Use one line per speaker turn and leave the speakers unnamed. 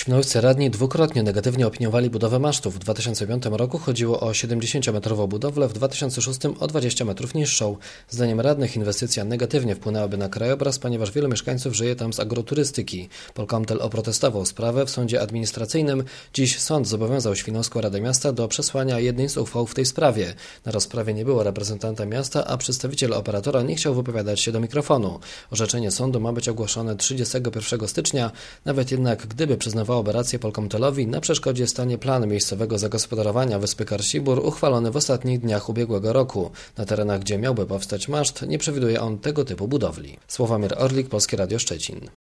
Świnoujscy radni dwukrotnie negatywnie opiniowali budowę masztu. W 2005 roku chodziło o 70-metrową budowlę, w 2006 o 20 metrów niższą. Zdaniem radnych inwestycja negatywnie wpłynęłaby na krajobraz, ponieważ wielu mieszkańców żyje tam z agroturystyki. Polkomtel oprotestował sprawę w sądzie administracyjnym. Dziś sąd zobowiązał Świnoujską Radę Miasta do przesłania jednej z uchwał w tej sprawie. Na rozprawie nie było reprezentanta miasta, a przedstawiciel operatora nie chciał wypowiadać się do mikrofonu. Orzeczenie sądu ma być ogłoszone 31 stycznia. Nawet jednak gdyby przyznawałoby rację Polkomtelowi, na przeszkodzie stanie plan miejscowego zagospodarowania wyspy Karsibur uchwalony w ostatnich dniach ubiegłego roku. Na terenach, gdzie miałby powstać maszt, nie przewiduje on tego typu budowli. Sławomir Orlik, Polskie Radio Szczecin.